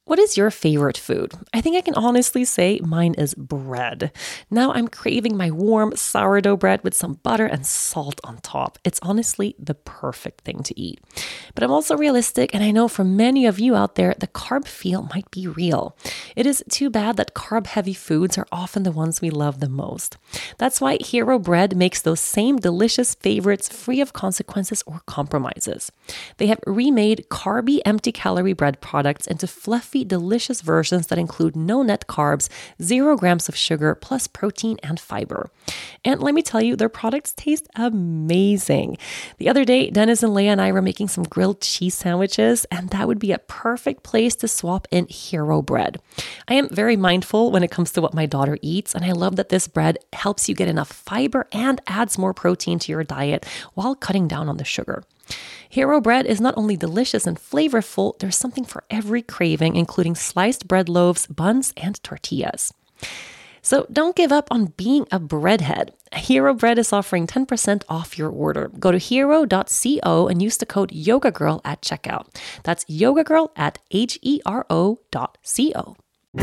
What is your favorite food? I think I can honestly say mine is bread. Now I'm craving my warm sourdough bread with some butter and salt on top. It's honestly the perfect thing to eat. But I'm also realistic, and I know for many of you out there, the carb feel might be real. It is too bad that carb-heavy foods are often the ones we love the most. That's why Hero Bread makes those same delicious favorites free of consequences or compromises. They have remade carby, empty-calorie bread products into fluffy, delicious versions that include no net carbs, 0 grams of sugar, plus protein and fiber. And let me tell you, their products taste amazing. The other day, Dennis and Leia and I were making some grilled cheese sandwiches, and that would be a perfect place to swap in Hero Bread. I am very mindful when it comes to what my daughter eats, and I love that this bread helps you get enough fiber and adds more protein to your diet while cutting down on the sugar. Hero Bread is not only delicious and flavorful, there's something for every craving, including sliced bread loaves, buns, and tortillas. So don't give up on being a breadhead. Hero Bread is offering 10% off your order. Go to hero.co and use the code YogaGirl at checkout. That's YogaGirl at hero.co.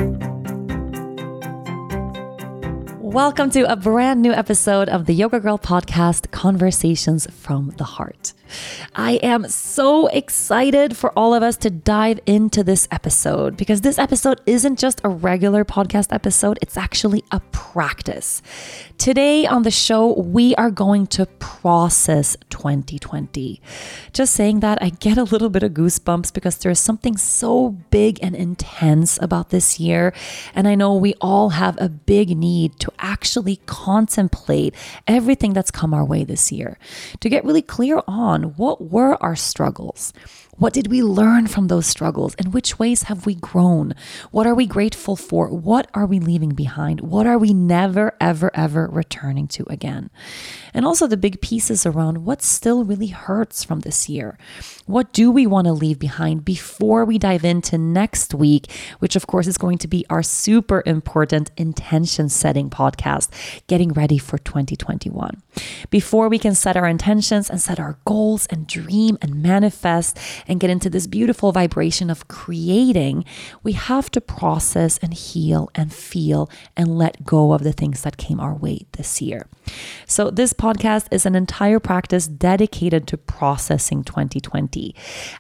Welcome to a brand new episode of the Yoga Girl podcast, Conversations from the Heart. I am so excited for all of us to dive into this episode because this episode isn't just a regular podcast episode, it's actually a practice. Today on the show, we are going to process 2020. Just saying that, I get a little bit of goosebumps because there's something so big and intense about this year. And I know we all have a big need to actually contemplate everything that's come our way this year, to get really clear on what were our struggles. What did we learn from those struggles? In which ways have we grown? What are we grateful for? What are we leaving behind? What are we never, ever, ever returning to again? And also the big pieces around what still really hurts from this year. What do we want to leave behind before we dive into next week, which of course is going to be our super important intention setting podcast, getting ready for 2021. Before we can set our intentions and set our goals and dream and manifest and get into this beautiful vibration of creating, we have to process and heal and feel and let go of the things that came our way this year. So this podcast is an entire practice dedicated to processing 2020.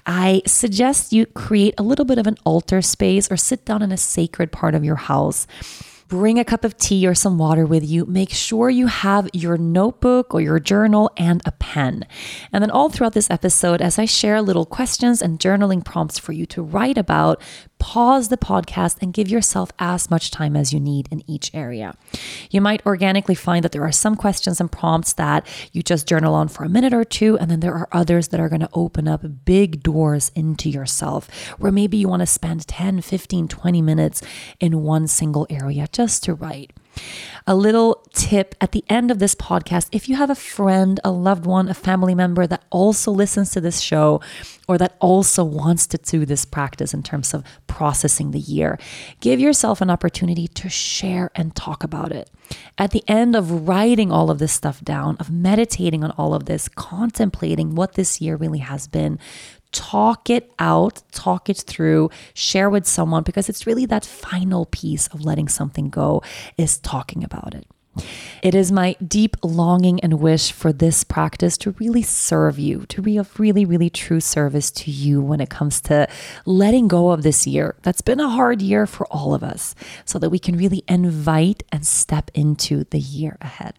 I suggest you create a little bit of an altar space or sit down in a sacred part of your house. Bring a cup of tea or some water with you. Make sure you have your notebook or your journal and a pen. And then all throughout this episode, as I share little questions and journaling prompts for you to write about, pause the podcast and give yourself as much time as you need in each area. You might organically find that there are some questions and prompts that you just journal on for a minute or two, and then there are others that are going to open up big doors into yourself, where maybe you want to spend 10, 15, 20 minutes in one single area just to write. A little tip at the end of this podcast: if you have a friend, a loved one, a family member that also listens to this show or that also wants to do this practice in terms of processing the year, give yourself an opportunity to share and talk about it. At the end of writing all of this stuff down, of meditating on all of this, contemplating what this year really has been, talk it out, talk it through, share with someone, because it's really that final piece of letting something go is talking about it. It is my deep longing and wish for this practice to really serve you, to be of really, really true service to you when it comes to letting go of this year. That's been a hard year for all of us, so that we can really invite and step into the year ahead.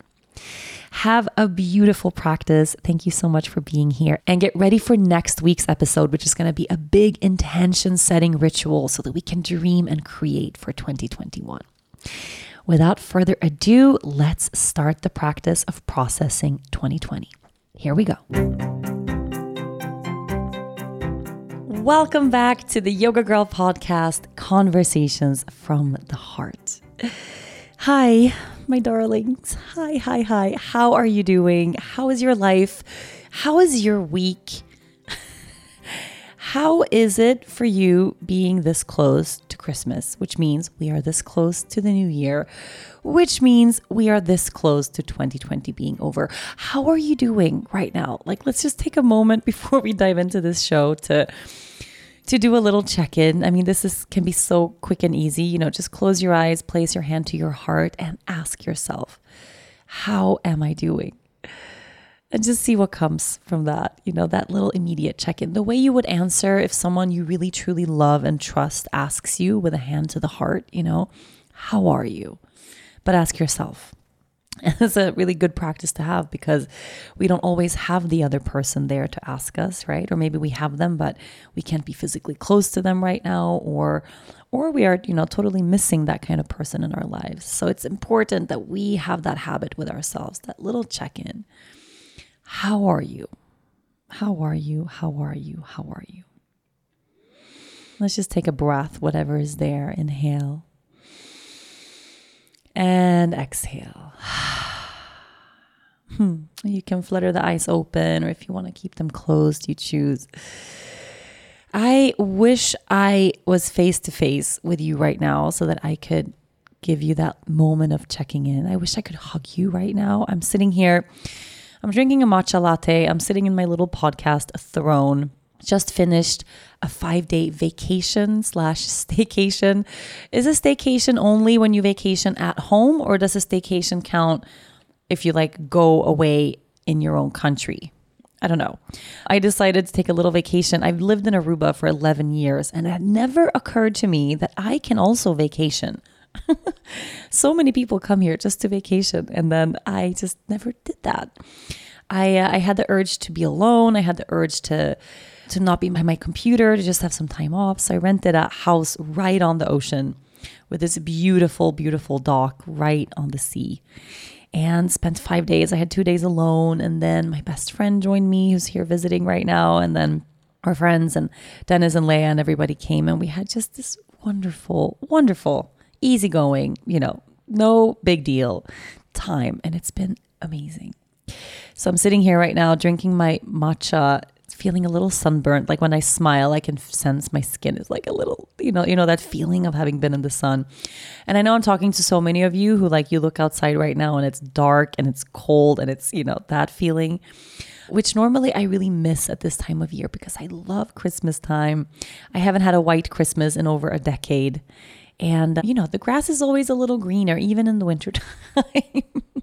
Have a beautiful practice. Thank you so much for being here, and get ready for next week's episode, which is going to be a big intention setting ritual so that we can dream and create for 2021. Without further ado, let's start the practice of processing 2020. Here we go. Welcome back to the Yoga Girl podcast, Conversations from the Heart. Hi, my darlings. Hi. How are you doing? How is your life? How is your week? How is it for you being this close to Christmas, which means we are this close to the new year, which means we are this close to 2020 being over? How are you doing right now? Let's just take a moment before we dive into this show to to do a little check-in. I mean, can be so quick and easy. Just close your eyes, place your hand to your heart and ask yourself, how am I doing? And just see what comes from that, that little immediate check-in. The way you would answer if someone you really, truly love and trust asks you with a hand to the heart, how are you? But ask yourself. And it's a really good practice to have because we don't always have the other person there to ask us, right? Or maybe we have them, but we can't be physically close to them right now, or we are, totally missing that kind of person in our lives. So it's important that we have that habit with ourselves, that little check-in. How are you? How are you? How are you? How are you? Let's just take a breath, whatever is there. Inhale. And exhale. You can flutter the eyes open, or if you want to keep them closed, you choose. I wish I was face to face with you right now so that I could give you that moment of checking in. I wish I could hug you right now. I'm sitting here. I'm drinking a matcha latte. I'm sitting in my little podcast throne. Just finished a 5-day vacation/staycation. Is a staycation only when you vacation at home, or does a staycation count if you go away in your own country? I don't know. I decided to take a little vacation. I've lived in Aruba for 11 years and it had never occurred to me that I can also vacation. So many people come here just to vacation, and then I just never did that. I had the urge to be alone. I had the urge to not be by my computer, to just have some time off. So I rented a house right on the ocean with this beautiful, beautiful dock right on the sea, and spent 5 days. I had 2 days alone, and then my best friend joined me, who's here visiting right now, and then our friends and Dennis and Leia and everybody came, and we had just this wonderful, wonderful, easygoing, no big deal time, and it's been amazing. So I'm sitting here right now drinking my matcha, feeling a little sunburnt. Like when I smile, I can sense my skin is like a little, that feeling of having been in the sun. And I know I'm talking to so many of you who you look outside right now and it's dark and it's cold and it's, that feeling, which normally I really miss at this time of year because I love Christmas time. I haven't had a white Christmas in over a decade. And, the grass is always a little greener, even in the winter time.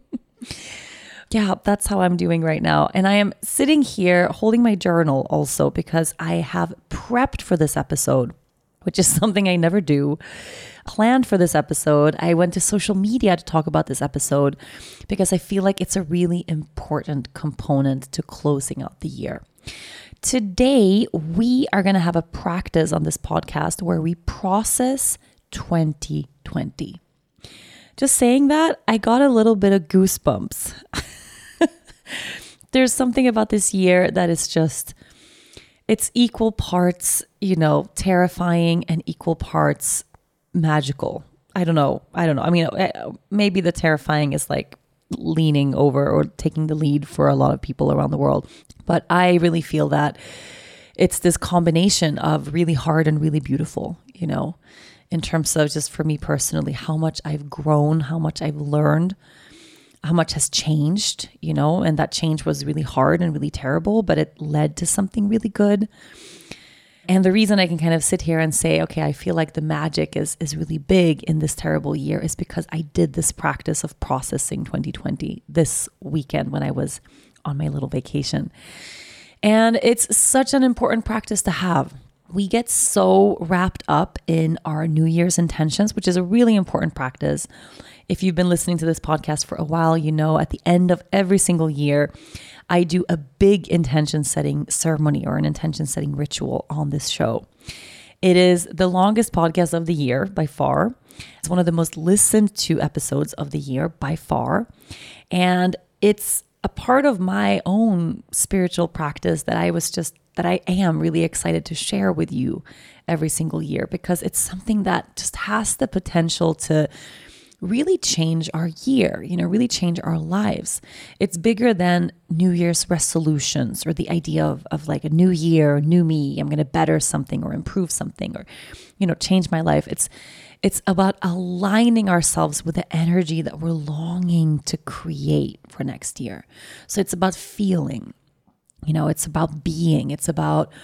Yeah, that's how I'm doing right now. And I am sitting here holding my journal also because I have prepped for this episode, which is something I never do. Planned for this episode. I went to social media to talk about this episode because I feel like it's a really important component to closing out the year. Today, we are going to have a practice on this podcast where we process 2020. Just saying that, I got a little bit of goosebumps. There's something about this year that is it's equal parts, terrifying and equal parts magical. I don't know. I mean, maybe the terrifying is leaning over or taking the lead for a lot of people around the world. But I really feel that it's this combination of really hard and really beautiful, in terms of just for me personally, how much I've grown, how much I've learned, how much has changed, and that change was really hard and really terrible, but it led to something really good. And the reason I can kind of sit here and say, okay, I feel like the magic is really big in this terrible year is because I did this practice of processing 2020 this weekend when I was on my little vacation. And it's such an important practice to have. We get so wrapped up in our New Year's intentions, which is a really important practice. If you've been listening to this podcast for a while, at the end of every single year, I do a big intention setting ceremony or an intention setting ritual on this show. It is the longest podcast of the year by far. It's one of the most listened to episodes of the year by far. And it's a part of my own spiritual practice that I am really excited to share with you every single year because it's something that just has the potential to really change our year, really change our lives. It's bigger than New Year's resolutions or the idea of a new year, new me, I'm going to better something or improve something or, change my life. It's about aligning ourselves with the energy that we're longing to create for next year. So it's about feeling, it's about being, it's about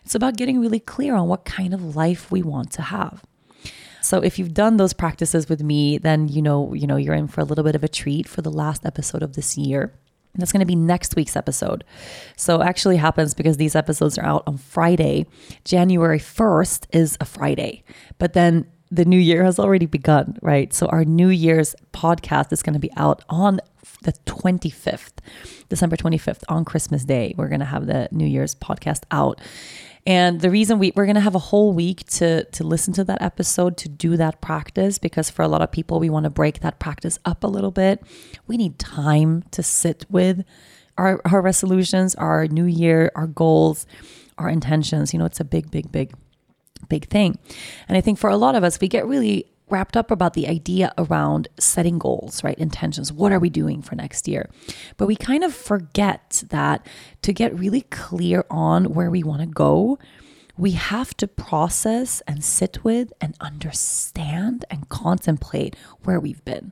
It's about getting really clear on what kind of life we want to have. So if you've done those practices with me, then you know you're in for a little bit of a treat for the last episode of this year. And that's going to be next week's episode. So it actually happens because these episodes are out on Friday. January 1st is a Friday, but then the new year has already begun, right? So our New Year's podcast is going to be out on the 25th, December 25th, on Christmas Day. We're going to have the New Year's podcast out. And the reason we're going to have a whole week to listen to that episode, to do that practice, because for a lot of people, we want to break that practice up a little bit. We need time to sit with our resolutions, our new year, our goals, our intentions. It's a big thing. And I think for a lot of us, we get really wrapped up about the idea around setting goals, right? Intentions. What are we doing for next year? But we kind of forget that to get really clear on where we want to go, we have to process and sit with and understand and contemplate where we've been.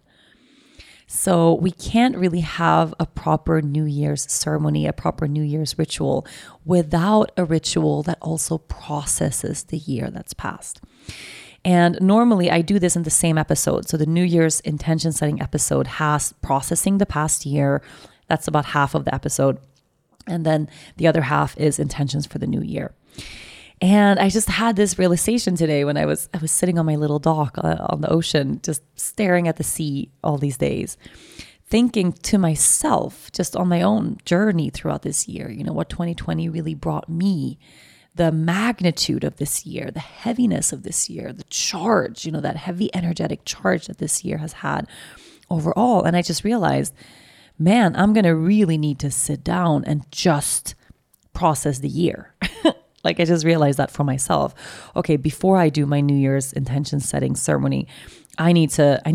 So we can't really have a proper New Year's ceremony, a proper New Year's ritual without a ritual that also processes the year that's passed. And normally I do this in the same episode. So the New Year's intention setting episode has processing the past year. That's about half of the episode. And then the other half is intentions for the new year. And I just had this realization today when I was sitting on my little dock on the ocean, just staring at the sea all these days, thinking to myself, just on my own journey throughout this year, what 2020 really brought me, the magnitude of this year, the heaviness of this year, the charge, that heavy energetic charge that this year has had overall. And I just realized, man, I'm going to really need to sit down and just process the year. Like I just realized that for myself. Okay, before I do my New Year's intention setting ceremony, I need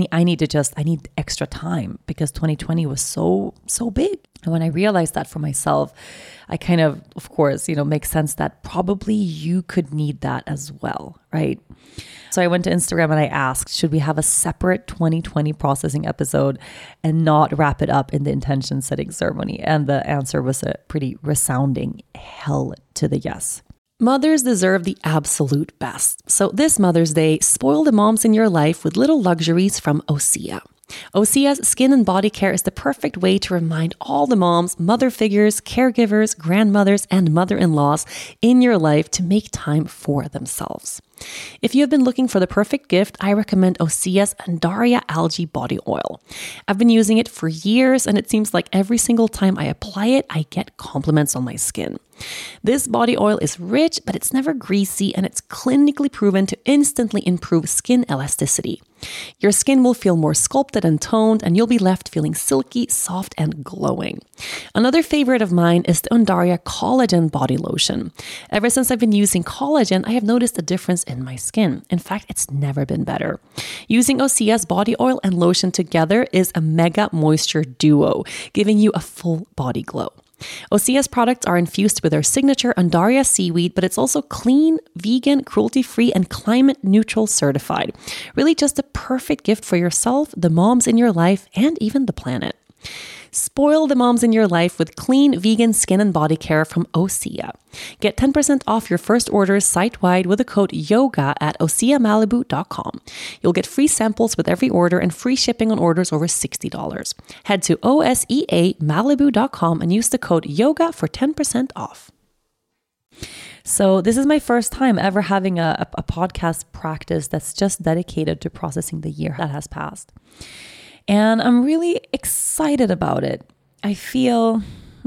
extra time because 2020 was so big. And when I realized that for myself, I kind of course, makes sense that probably you could need that as well, right? So I went to Instagram and I asked, should we have a separate 2020 processing episode and not wrap it up in the intention setting ceremony? And the answer was a pretty resounding hell to the yes. Mothers deserve the absolute best. So this Mother's Day, spoil the moms in your life with little luxuries from Osea. Osea's skin and body care is the perfect way to remind all the moms, mother figures, caregivers, grandmothers, and mother-in-laws in your life to make time for themselves. If you have been looking for the perfect gift, I recommend Osea's Undaria Algae Body Oil. I've been using it for years, and it seems like every single time I apply it, I get compliments on my skin. This body oil is rich, but it's never greasy, and it's clinically proven to instantly improve skin elasticity. Your skin will feel more sculpted and toned, and you'll be left feeling silky, soft, and glowing. Another favorite of mine is the Undaria Collagen Body Lotion. Ever since I've been using collagen, I have noticed a difference in my skin. In fact, it's never been better. Using Osea's body oil and lotion together is a mega moisture duo, giving you a full body glow. Osea's products are infused with their signature Undaria seaweed, but it's also clean, vegan, cruelty-free, and climate-neutral certified. Really just a perfect gift for yourself, the moms in your life, and even the planet. Spoil the moms in your life with clean, vegan skin and body care from Osea. Get 10% off your first orders site-wide with the code YOGA at OseaMalibu.com. You'll get free samples with every order and free shipping on orders over $60. Head to OSEAMalibu.com and use the code YOGA for 10% off. So this is my first time ever having a podcast practice that's just dedicated to processing the year that has passed. And I'm really excited about it. I feel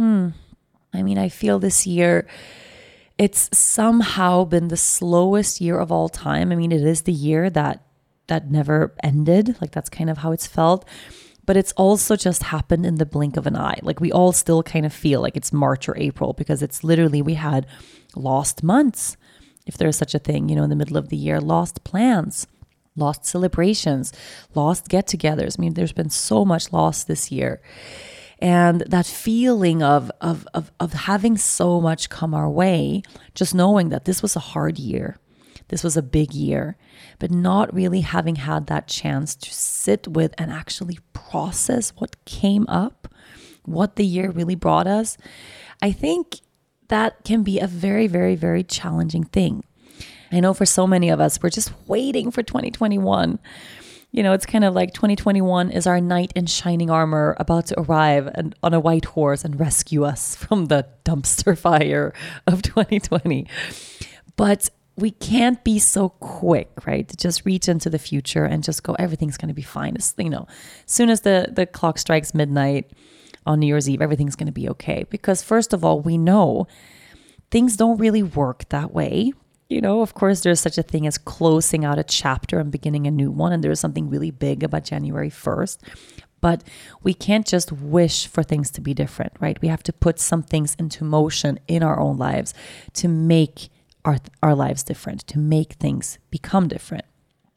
this year, it's somehow been the slowest year of all time. I mean, it is the year that never ended. Like that's kind of how it's felt. But it's also just happened in the blink of an eye. Like we all still kind of feel like it's March or April because it's literally, we had lost months, if there's such a thing, in the middle of the year, lost plans, lost celebrations, lost get-togethers. I mean, there's been so much loss this year. And that feeling of having so much come our way, just knowing that this was a hard year, this was a big year, but not really having had that chance to sit with and actually process what came up, what the year really brought us. I think that can be a very, very, very challenging thing. I know for so many of us, we're just waiting for 2021. It's kind of like 2021 is our knight in shining armor about to arrive on a white horse and rescue us from the dumpster fire of 2020. But we can't be so quick, right? To just reach into the future and just go, everything's going to be fine. As soon as the clock strikes midnight on New Year's Eve, everything's going to be okay. Because first of all, we know things don't really work that way. Of course, there's such a thing as closing out a chapter and beginning a new one. And there's something really big about January 1st. But we can't just wish for things to be different, right? We have to put some things into motion in our own lives to make our lives different, to make things become different.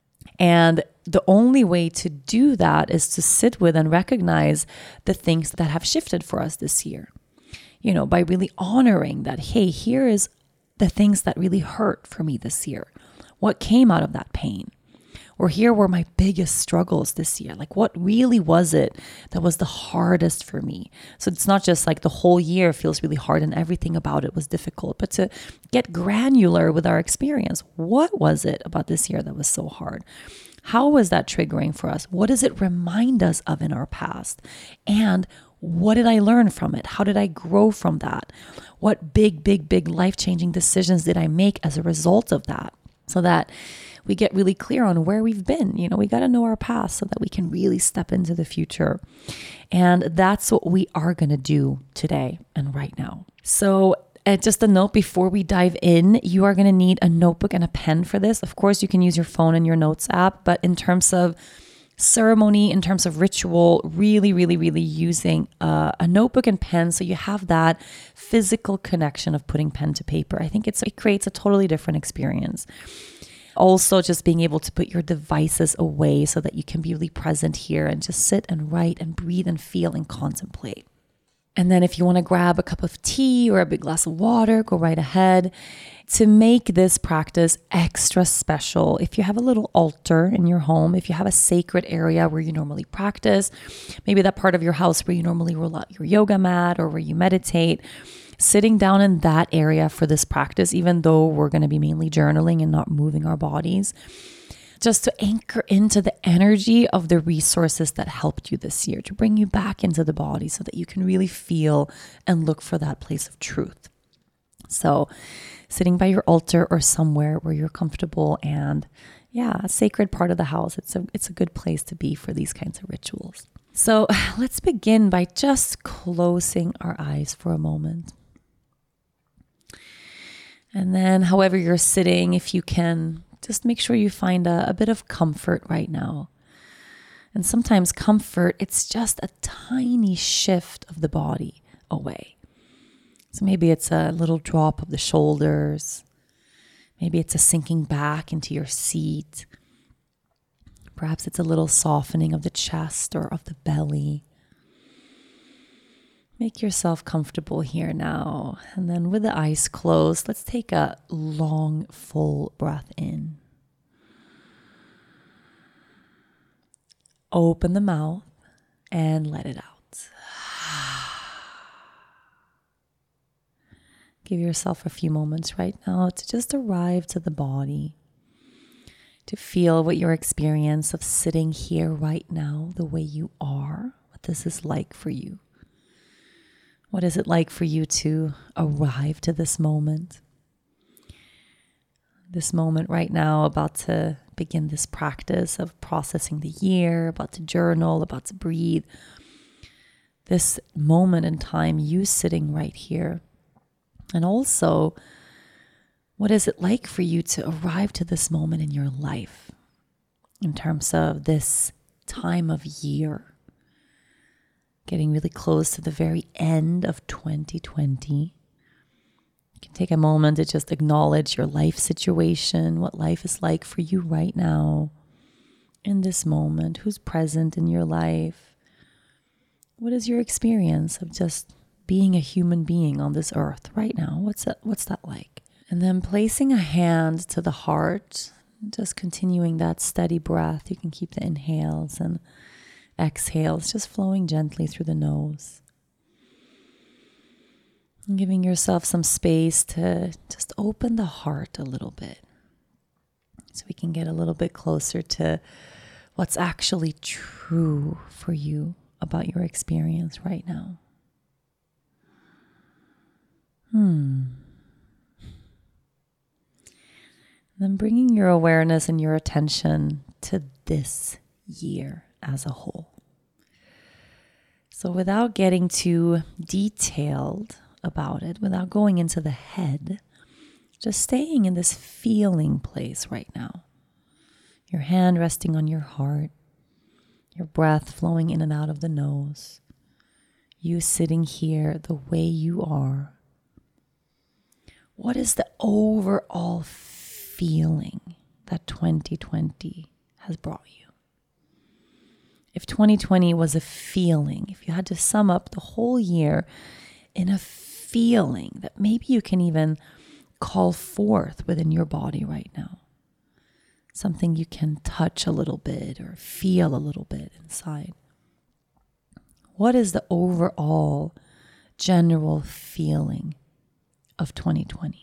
And the only way to do that is to sit with and recognize the things that have shifted for us this year. By really honoring that, hey, here is the things that really hurt for me this year. What came out of that pain? Or here were my biggest struggles this year. Like, what really was it that was the hardest for me? So it's not just like the whole year feels really hard and everything about it was difficult, but to get granular with our experience. What was it about this year that was so hard? How was that triggering for us? What does it remind us of in our past? And what did I learn from it? How did I grow from that? What big life-changing decisions did I make as a result of that? So that we get really clear on where we've been. We got to know our past so that we can really step into the future. And that's what we are going to do today and right now. So just a note before we dive in, you are going to need a notebook and a pen for this. Of course, you can use your phone and your notes app, but in terms of ceremony, in terms of ritual, really using a notebook and pen so you have that physical connection of putting pen to paper. I think it creates a totally different experience. Also, just being able to put your devices away so that you can be really present here and just sit and write and breathe and feel and contemplate. And then if you want to grab a cup of tea or a big glass of water, go right ahead. To make this practice extra special, if you have a little altar in your home, if you have a sacred area where you normally practice, maybe that part of your house where you normally roll out your yoga mat or where you meditate, sitting down in that area for this practice, even though we're going to be mainly journaling and not moving our bodies, just to anchor into the energy of the resources that helped you this year, to bring you back into the body so that you can really feel and look for that place of truth. So sitting by your altar or somewhere where you're comfortable and a sacred part of the house, it's a good place to be for these kinds of rituals. So let's begin by just closing our eyes for a moment. And then however you're sitting, if you can, just make sure you find a bit of comfort right now. And sometimes comfort, it's just a tiny shift of the body away. So maybe it's a little drop of the shoulders. Maybe it's a sinking back into your seat. Perhaps it's a little softening of the chest or of the belly. Make yourself comfortable here now. And then with the eyes closed, let's take a long, full breath in. Open the mouth and let it out. Give yourself a few moments right now to just arrive to the body, to feel what your experience of sitting here right now, the way you are, what this is like for you. What is it like for you to arrive to this moment? This moment right now, about to begin this practice of processing the year, about to journal, about to breathe. This moment in time, you sitting right here. And also, what is it like for you to arrive to this moment in your life in terms of this time of year? Getting really close to the very end of 2020. You can take a moment to just acknowledge your life situation, what life is like for you right now, in this moment, who's present in your life. What is your experience of just being a human being on this earth right now? What's that like? And then placing a hand to the heart, just continuing that steady breath. You can keep the inhales and exhales just flowing gently through the nose. Giving yourself some space to just open the heart a little bit so we can get a little bit closer to what's actually true for you about your experience right now. Then bringing your awareness and your attention to this year as a whole. So without getting too detailed about it, without going into the head, just staying in this feeling place right now. Your hand resting on your heart, your breath flowing in and out of the nose, you sitting here the way you are. What is the overall feeling that 2020 has brought you? If 2020 was a feeling, if you had to sum up the whole year in a feeling that maybe you can even call forth within your body right now, something you can touch a little bit or feel a little bit inside. What is the overall general feeling of 2020?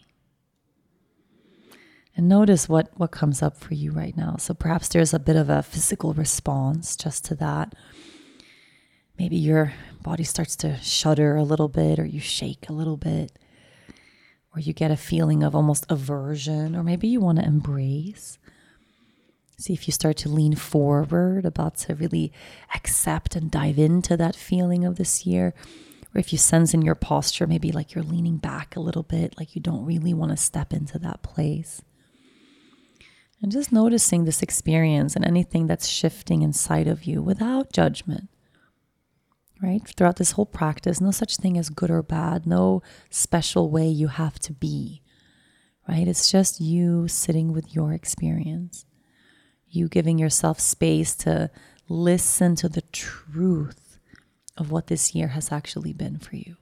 And notice what comes up for you right now. So perhaps there's a bit of a physical response just to that. Maybe your body starts to shudder a little bit, or you shake a little bit, or you get a feeling of almost aversion, or maybe you want to embrace. See if you start to lean forward, about to really accept and dive into that feeling of this year. Or if you sense in your posture, maybe like you're leaning back a little bit, like you don't really want to step into that place. And just noticing this experience and anything that's shifting inside of you without judgment, right? Throughout this whole practice, no such thing as good or bad, no special way you have to be, right? It's just you sitting with your experience, you giving yourself space to listen to the truth of what this year has actually been for you.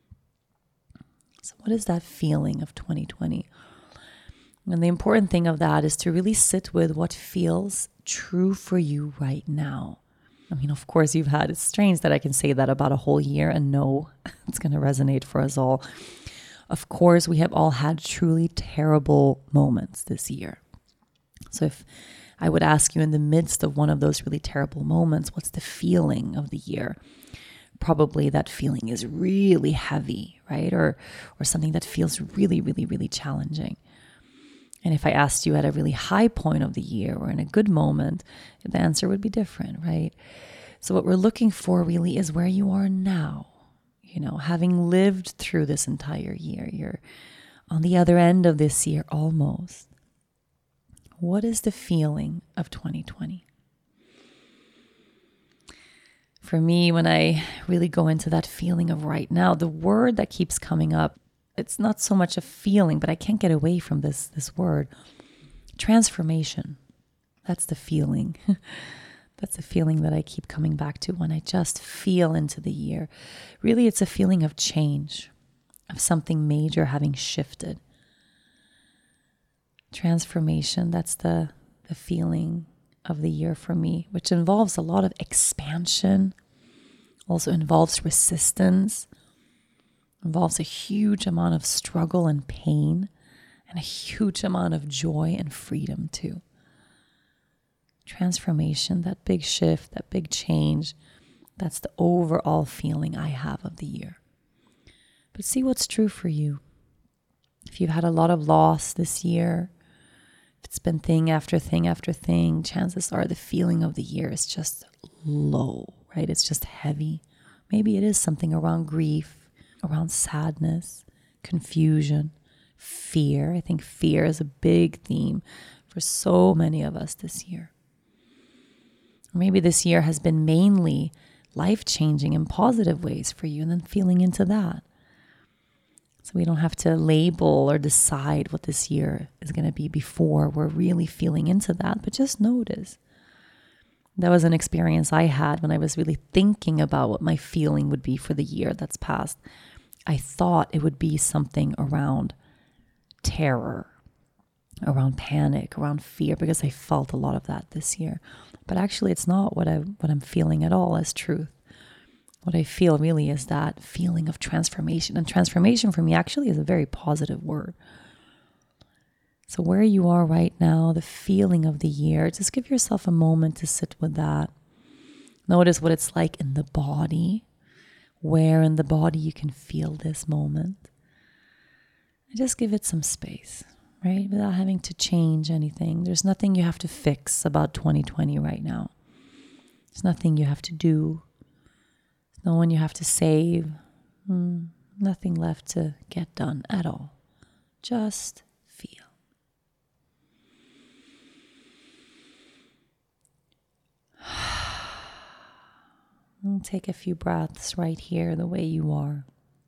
So what is that feeling of 2020? And the important thing of that is to really sit with what feels true for you right now. I mean, of course, it's strange that I can say that about a whole year and know it's going to resonate for us all. Of course, we have all had truly terrible moments this year. So if I would ask you in the midst of one of those really terrible moments, what's the feeling of the year? Probably that feeling is really heavy, right? Or something that feels really, really, really challenging. And if I asked you at a really high point of the year or in a good moment, the answer would be different, right? So what we're looking for really is where you are now, having lived through this entire year. You're on the other end of this year almost. What is the feeling of 2020? For me, when I really go into that feeling of right now, the word that keeps coming up, it's not so much a feeling, but I can't get away from this word. Transformation. That's the feeling. That's the feeling that I keep coming back to when I just feel into the year. Really, it's a feeling of change, of something major having shifted. Transformation, that's the feeling of the year for me, which involves a lot of expansion, also involves resistance, involves a huge amount of struggle and pain, and a huge amount of joy and freedom too. Transformation, that big shift, that big change, that's the overall feeling I have of the year. But see what's true for you. If you've had a lot of loss this year, if it's been thing after thing after thing, chances are the feeling of the year is just low, right? It's just heavy. Maybe it is something around grief, around sadness, confusion, fear. I think fear is a big theme for so many of us this year. Or maybe this year has been mainly life-changing in positive ways for you, and then feeling into that. So we don't have to label or decide what this year is going to be before we're really feeling into that, but just notice. That was an experience I had when I was really thinking about what my feeling would be for the year that's passed. I thought it would be something around terror, around panic, around fear, because I felt a lot of that this year. But actually, it's not what I'm feeling at all as truth. What I feel really is that feeling of transformation. And transformation for me actually is a very positive word. So where you are right now, the feeling of the year, just give yourself a moment to sit with that. Notice what it's like in the body, where in the body you can feel this moment. And just give it some space, right? Without having to change anything. There's nothing you have to fix about 2020 right now. There's nothing you have to do. There's no one you have to save. Nothing left to get done at all. Just feel. And take a few breaths right here the way you are.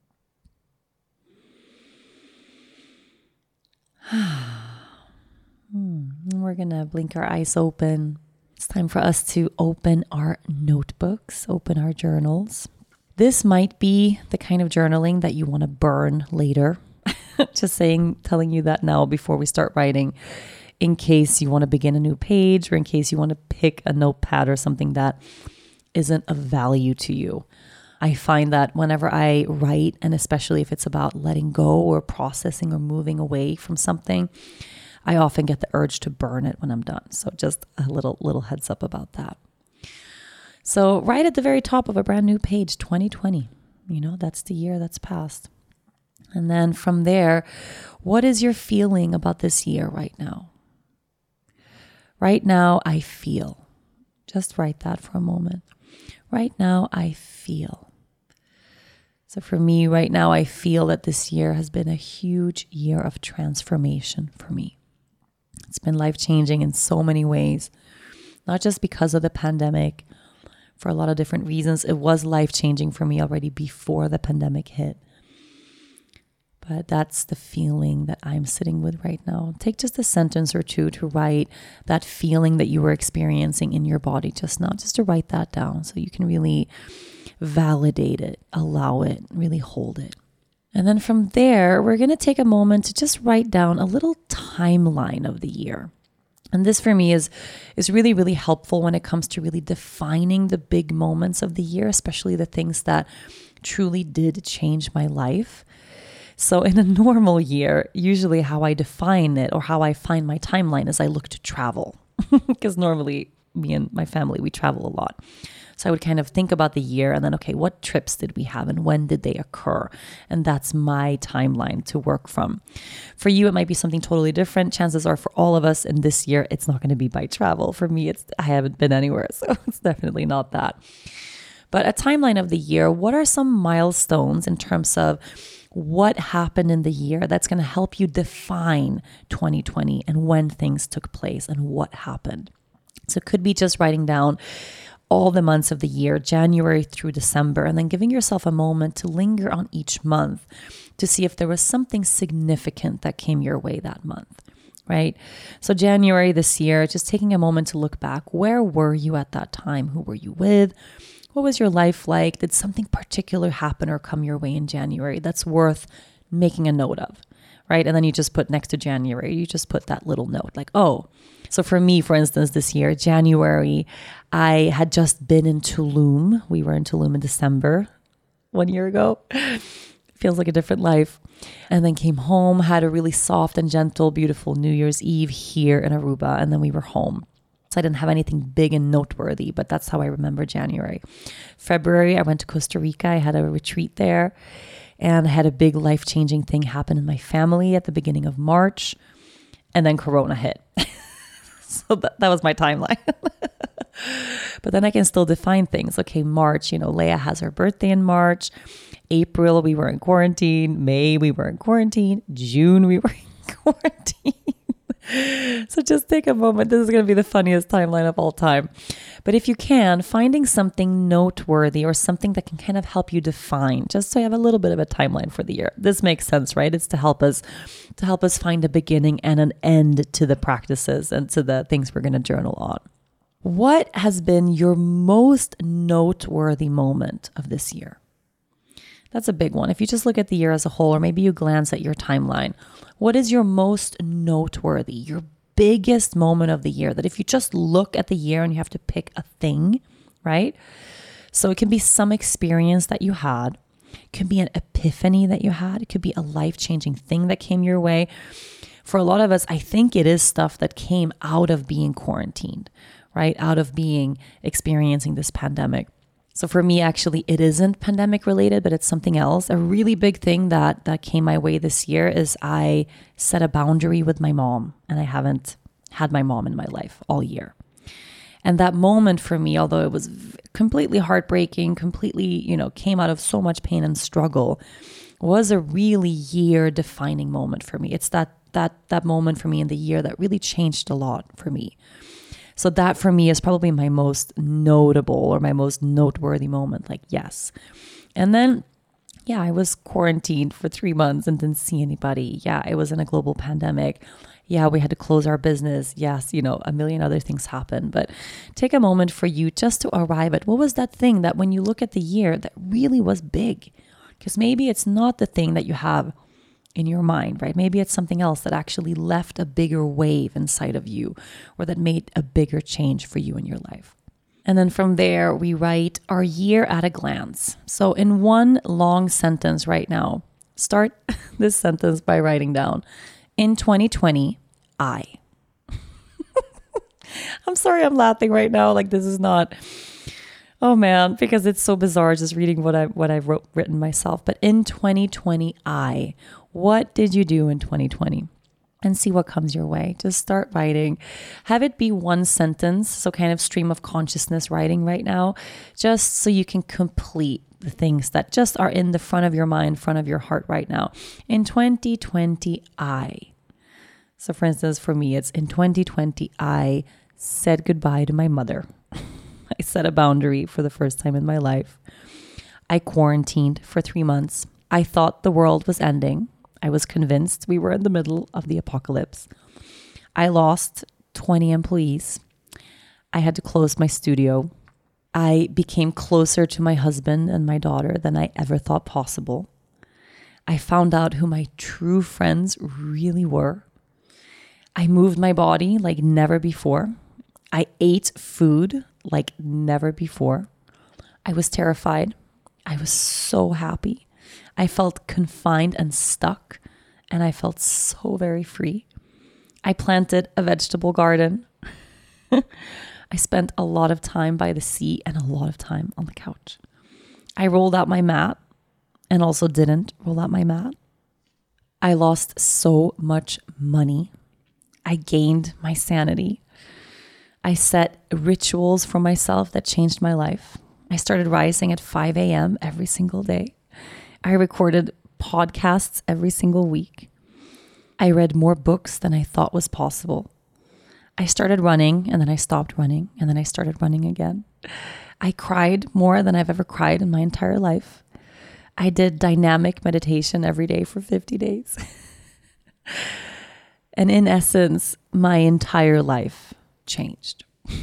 We're going to blink our eyes open. It's time for us to open our notebooks, open our journals. This might be the kind of journaling that you want to burn later. Just telling you that now before we start writing, in case you want to begin a new page or in case you want to pick a notepad or something that isn't of value to you. I find that whenever I write, and especially if it's about letting go or processing or moving away from something, I often get the urge to burn it when I'm done. So just a little heads up about that. So right at the very top of a brand new page, 2020, that's the year that's passed. And then from there, what is your feeling about this year right now? Right now, I feel. Just write that for a moment. Right now, I feel. So for me, right now, I feel that this year has been a huge year of transformation for me. It's been life-changing in so many ways, not just because of the pandemic, for a lot of different reasons. It was life-changing for me already before the pandemic hit. But that's the feeling that I'm sitting with right now. Take just a sentence or two to write that feeling that you were experiencing in your body just now, just to write that down so you can really validate it, allow it, really hold it. And then from there, we're going to take a moment to just write down a little timeline of the year. And this for me is really, really helpful when it comes to really defining the big moments of the year, especially the things that truly did change my life. So in a normal year, usually how I define it or how I find my timeline is I look to travel because normally me and my family, we travel a lot. So I would kind of think about the year and then, okay, what trips did we have and when did they occur? And that's my timeline to work from. For you, it might be something totally different. Chances are for all of us in this year, it's not going to be by travel. For me, I haven't been anywhere, so it's definitely not that. But a timeline of the year, what are some milestones in terms of what happened in the year that's going to help you define 2020 and when things took place and what happened? So it could be just writing down all the months of the year, January through December, and then giving yourself a moment to linger on each month to see if there was something significant that came your way that month, right? So January this year, just taking a moment to look back, where were you at that time? Who were you with? What was your life like? Did something particular happen or come your way in January that's worth making a note of, right? And then you just put next to January, you just put that little note like, oh, so for me, for instance, this year, January, I had just been in Tulum. We were in Tulum in December 1 year ago. Feels like a different life. And then came home, had a really soft and gentle, beautiful New Year's Eve here in Aruba. And then we were home. So I didn't have anything big and noteworthy, but that's how I remember January. February, I went to Costa Rica. I had a retreat there and I had a big life-changing thing happen in my family at the beginning of March. And then Corona hit. So that was my timeline. But then I can still define things. Okay, March, Leia has her birthday in March. April, we were in quarantine. May, we were in quarantine. June, we were in quarantine. So just take a moment. This is going to be the funniest timeline of all time. But if you can, finding something noteworthy or something that can kind of help you define, just so you have a little bit of a timeline for the year. This makes sense, right? It's to help us find a beginning and an end to the practices and to the things we're going to journal on. What has been your most noteworthy moment of this year? That's a big one. If you just look at the year as a whole, or maybe you glance at your timeline, what is your most noteworthy, your biggest moment of the year? That if you just look at the year and you have to pick a thing, right? So it can be some experience that you had. It could be an epiphany that you had. It could be a life-changing thing that came your way. For a lot of us, I think it is stuff that came out of being quarantined, right? Out of experiencing this pandemic. So for me, actually, it isn't pandemic related, but it's something else. A really big thing that came my way this year is I set a boundary with my mom, and I haven't had my mom in my life all year. And that moment for me, although it was completely heartbreaking, completely, came out of so much pain and struggle, was a really year-defining moment for me. It's that moment for me in the year that really changed a lot for me. So that for me is probably my most notable or my most noteworthy moment. Like, yes. And then, yeah, I was quarantined for 3 months and didn't see anybody. Yeah, it was in a global pandemic. Yeah, we had to close our business. Yes, a million other things happened. But take a moment for you just to arrive at what was that thing that when you look at the year that really was big? Because maybe it's not the thing that you have in your mind, right? Maybe it's something else that actually left a bigger wave inside of you or that made a bigger change for you in your life. And then from there, we write our year at a glance. So in one long sentence right now, start this sentence by writing down, in 2020, I. I'm sorry I'm laughing right now. Like this is not... Oh man, because it's so bizarre just reading what I've written myself. But in 2020, what did you do in 2020? And see what comes your way. Just start writing. Have it be one sentence, so kind of stream of consciousness writing right now, just so you can complete the things that just are in the front of your mind, front of your heart right now. In 2020, So for instance, for me, it's in 2020, I said goodbye to my mother. I set a boundary for the first time in my life. I quarantined for 3 months. I thought the world was ending. I was convinced we were in the middle of the apocalypse. I lost 20 employees. I had to close my studio. I became closer to my husband and my daughter than I ever thought possible. I found out who my true friends really were. I moved my body like never before. I ate food like never before. I was terrified. I was so happy. I felt confined and stuck, and I felt so very free. I planted a vegetable garden. I spent a lot of time by the sea and a lot of time on the couch. I rolled out my mat and also didn't roll out my mat. I lost so much money. I gained my sanity. I set rituals for myself that changed my life. I started rising at 5 a.m. every single day. I recorded podcasts every single week. I read more books than I thought was possible. I started running and then I stopped running and then I started running again. I cried more than I've ever cried in my entire life. I did dynamic meditation every day for 50 days. And in essence, my entire life changed.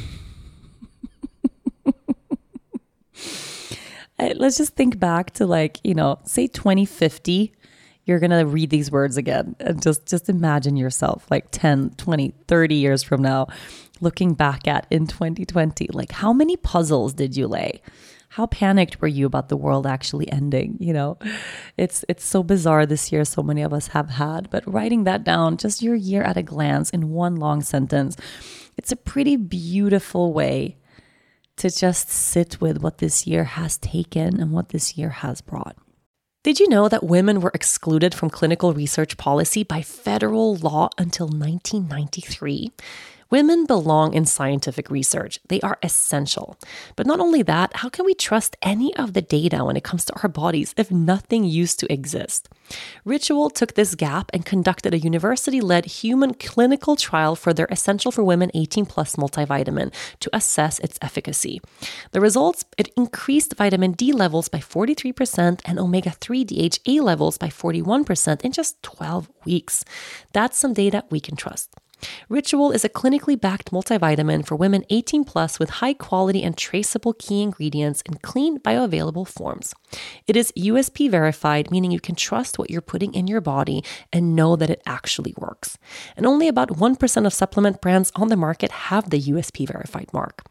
Let's just think back to say 2050, you're going to read these words again and just imagine yourself like 10, 20, 30 years from now, looking back at in 2020, like how many puzzles did you lay? How panicked were you about the world actually ending? It's so bizarre this year. So many of us have had, but writing that down, just your year at a glance in one long sentence, it's a pretty beautiful way to just sit with what this year has taken and what this year has brought. Did you know that women were excluded from clinical research policy by federal law until 1993? Women belong in scientific research. They are essential. But not only that, how can we trust any of the data when it comes to our bodies if nothing used to exist? Ritual took this gap and conducted a university-led human clinical trial for their Essential for Women 18 Plus multivitamin to assess its efficacy. The results, it increased vitamin D levels by 43% and omega-3 DHA levels by 41% in just 12 weeks. That's some data we can trust. Ritual is a clinically backed multivitamin for women 18 plus with high quality and traceable key ingredients in clean bioavailable forms. It is USP verified, meaning you can trust what you're putting in your body and know that it actually works. And only about 1% of supplement brands on the market have the USP verified mark.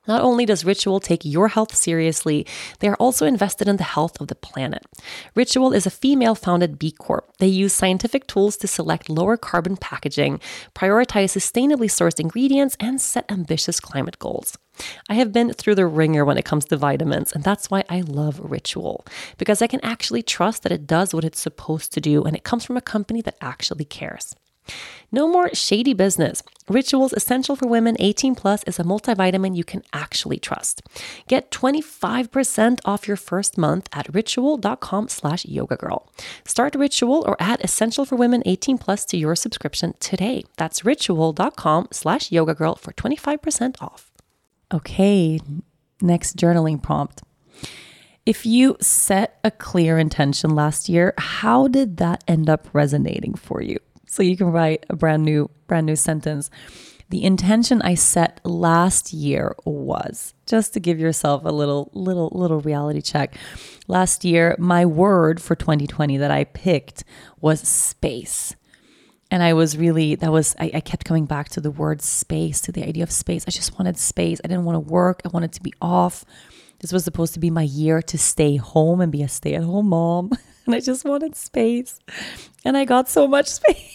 Not only does Ritual take your health seriously, they are also invested in the health of the planet. Ritual is a female-founded B Corp. They use scientific tools to select lower carbon packaging, prioritize sustainably sourced ingredients, and set ambitious climate goals. I have been through the ringer when it comes to vitamins, and that's why I love Ritual, because I can actually trust that it does what it's supposed to do, and it comes from a company that actually cares. No more shady business. Ritual's Essential for Women 18 Plus is a multivitamin you can actually trust. Get 25% off your first month at ritual.com/yogagirl. Start Ritual or add Essential for Women 18 Plus to your subscription today. That's ritual.com/yogagirl for 25% off. Okay, next journaling prompt. If you set a clear intention last year, how did that end up resonating for you? So you can write a brand new sentence. The intention I set last year was, just to give yourself a little reality check. Last year, my word for 2020 that I picked was space. And I kept coming back to the word space, to the idea of space. I just wanted space. I didn't want to work. I wanted to be off. This was supposed to be my year to stay home and be a stay-at-home mom. And I just wanted space. And I got so much space.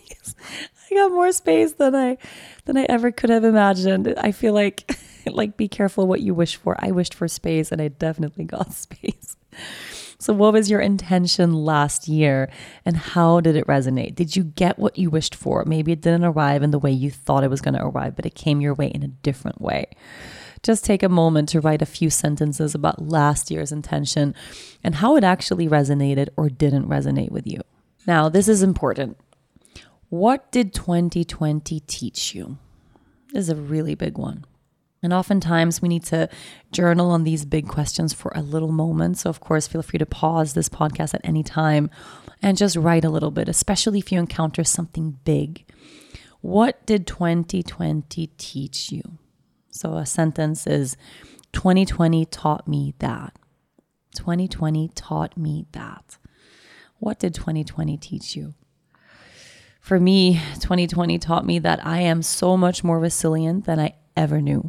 I got more space than I ever could have imagined. I feel like be careful what you wish for. I wished for space and I definitely got space. So what was your intention last year and how did it resonate? Did you get what you wished for? Maybe it didn't arrive in the way you thought it was going to arrive, but it came your way in a different way. Just take a moment to write a few sentences about last year's intention and how it actually resonated or didn't resonate with you. Now, this is important. What did 2020 teach you? This is a really big one. And oftentimes we need to journal on these big questions for a little moment. So of course, feel free to pause this podcast at any time and just write a little bit, especially if you encounter something big. What did 2020 teach you? So a sentence is, 2020 taught me that. 2020 taught me that. What did 2020 teach you? For me, 2020 taught me that I am so much more resilient than I ever knew.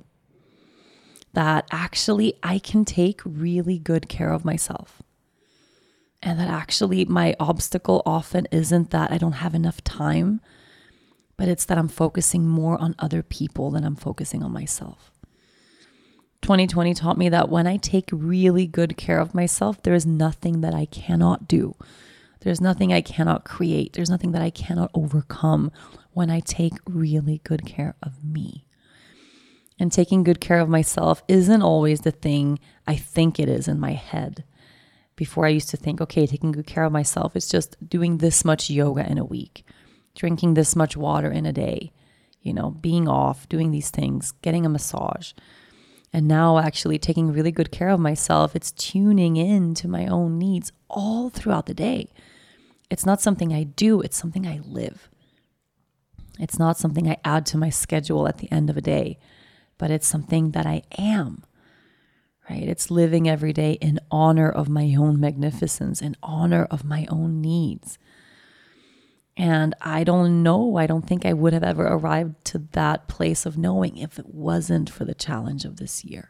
That actually I can take really good care of myself. And that actually my obstacle often isn't that I don't have enough time, but it's that I'm focusing more on other people than I'm focusing on myself. 2020 taught me that when I take really good care of myself, there is nothing that I cannot do. There's nothing I cannot create. There's nothing that I cannot overcome when I take really good care of me. And taking good care of myself isn't always the thing I think it is in my head. Before I used to think, okay, taking good care of myself is just doing this much yoga in a week, drinking this much water in a day, being off, doing these things, getting a massage. And now actually taking really good care of myself, it's tuning in to my own needs all throughout the day. It's not something I do, it's something I live. It's not something I add to my schedule at the end of a day, but it's something that I am, right? It's living every day in honor of my own magnificence, in honor of my own needs. And I don't think I would have ever arrived to that place of knowing if it wasn't for the challenge of this year.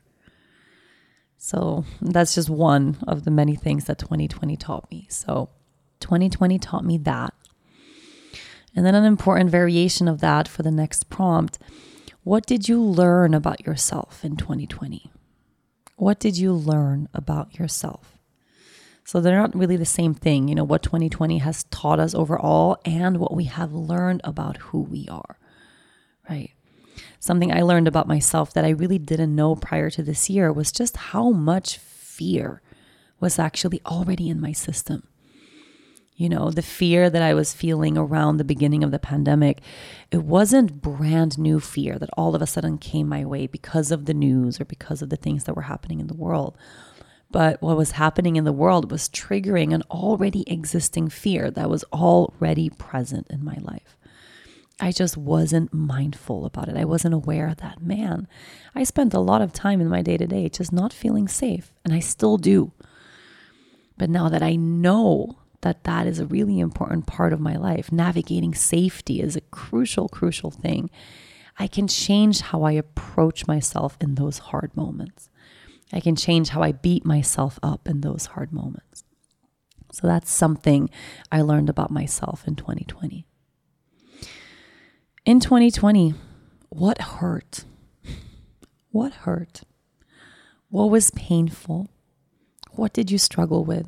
So that's just one of the many things that 2020 taught me. So 2020 taught me that. And then an important variation of that for the next prompt. What did you learn about yourself in 2020? What did you learn about yourself? So they're not really the same thing, what 2020 has taught us overall and what we have learned about who we are, right? Something I learned about myself that I really didn't know prior to this year was just how much fear was actually already in my system. The fear that I was feeling around the beginning of the pandemic, it wasn't brand new fear that all of a sudden came my way because of the news or because of the things that were happening in the world. But what was happening in the world was triggering an already existing fear that was already present in my life. I just wasn't mindful about it. I wasn't aware that, man, I spent a lot of time in my day-to-day just not feeling safe, and I still do. But now that I know that is a really important part of my life, navigating safety is a crucial thing. I can change how I approach myself in those hard moments. I can change how I beat myself up in those hard moments. So that's something I learned about myself in 2020. In 2020, what hurt? What hurt? What was painful? What did you struggle with?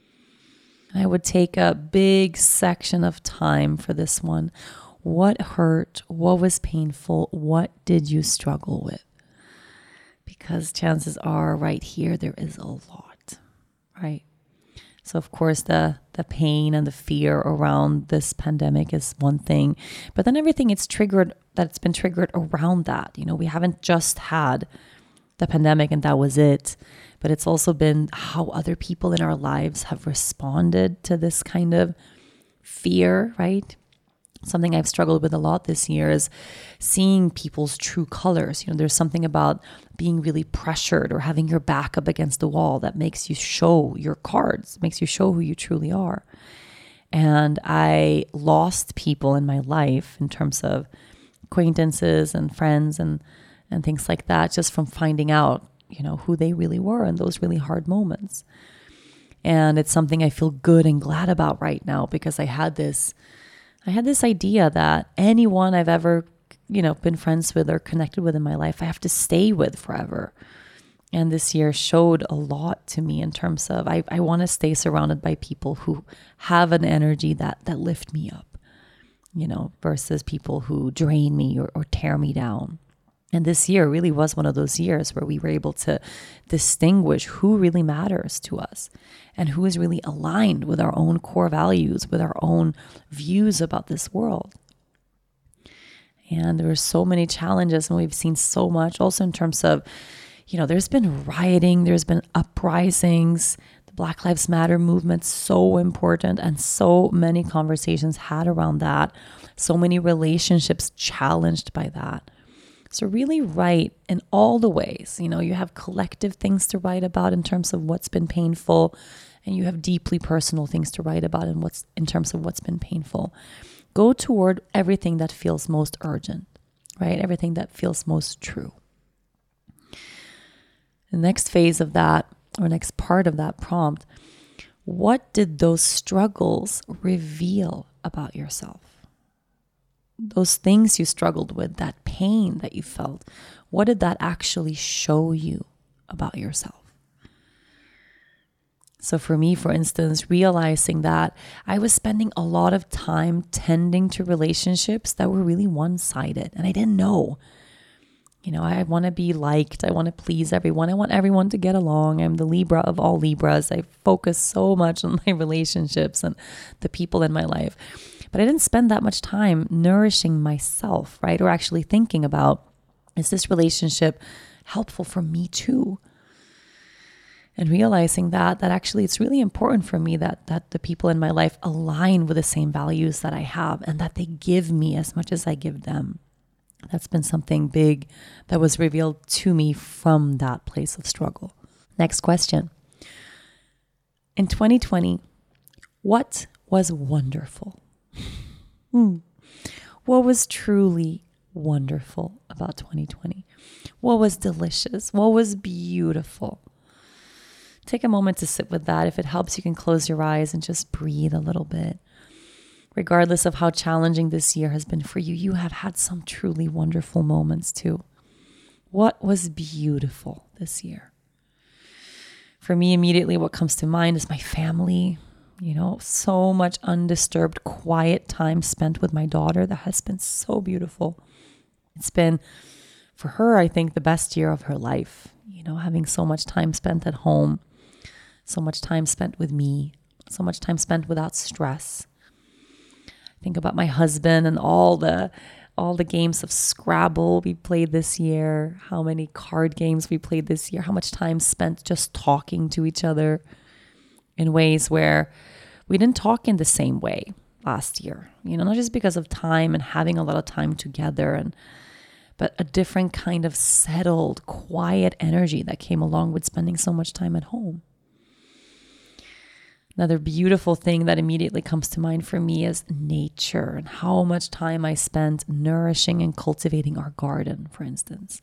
I would take a big section of time for this one. What hurt? What was painful? What did you struggle with? Because chances are right here, there is a lot, right? So of course, the pain and the fear around this pandemic is one thing, but then everything that's been triggered around that. We haven't just had the pandemic and that was it, but it's also been how other people in our lives have responded to this kind of fear, right? Something I've struggled with a lot this year is seeing people's true colors. There's something about being really pressured or having your back up against the wall that makes you show your cards, makes you show who you truly are. And I lost people in my life in terms of acquaintances and friends and things like that, just from finding out, who they really were in those really hard moments. And it's something I feel good and glad about right now, because I had this idea that anyone I've ever, been friends with or connected with in my life, I have to stay with forever. And this year showed a lot to me in terms of I want to stay surrounded by people who have an energy that lift me up, versus people who drain me or tear me down. And this year really was one of those years where we were able to distinguish who really matters to us and who is really aligned with our own core values, with our own views about this world. And there were so many challenges, and we've seen so much also in terms of, there's been rioting, there's been uprisings, the Black Lives Matter movement, so important, and so many conversations had around that, so many relationships challenged by that. So really write in all the ways. You have collective things to write about in terms of what's been painful, and you have deeply personal things to write about in terms of what's been painful. Go toward everything that feels most urgent, right? Everything that feels most true. The next phase of that, or next part of that prompt, what did those struggles reveal about yourself? Those things you struggled with, that pain that you felt, what did that actually show you about yourself? So for me, for instance, realizing that I was spending a lot of time tending to relationships that were really one-sided, and I didn't know. I want to be liked. I want to please everyone. I want everyone to get along. I'm the Libra of all Libras. I focus so much on my relationships and the people in my life. But I didn't spend that much time nourishing myself, right? Or actually thinking about, is this relationship helpful for me too? And realizing that actually it's really important for me that the people in my life align with the same values that I have, and that they give me as much as I give them. That's been something big that was revealed to me from that place of struggle. Next question. In 2020, what was wonderful? What was truly wonderful about 2020? What was delicious? What was beautiful? Take a moment to sit with that. If it helps, you can close your eyes and just breathe a little bit. Regardless of how challenging this year has been for you, you have had some truly wonderful moments too. What was beautiful this year? For me, immediately what comes to mind is my family. So much undisturbed, quiet time spent with my daughter that has been so beautiful. It's been, for her, I think, the best year of her life. Having so much time spent at home, so much time spent with me, so much time spent without stress. Think about my husband and all the games of Scrabble we played this year, how many card games we played this year, how much time spent just talking to each other in ways where we didn't talk in the same way last year, not just because of time and having a lot of time together, but a different kind of settled, quiet energy that came along with spending so much time at home. Another beautiful thing that immediately comes to mind for me is nature and how much time I spent nourishing and cultivating our garden, for instance.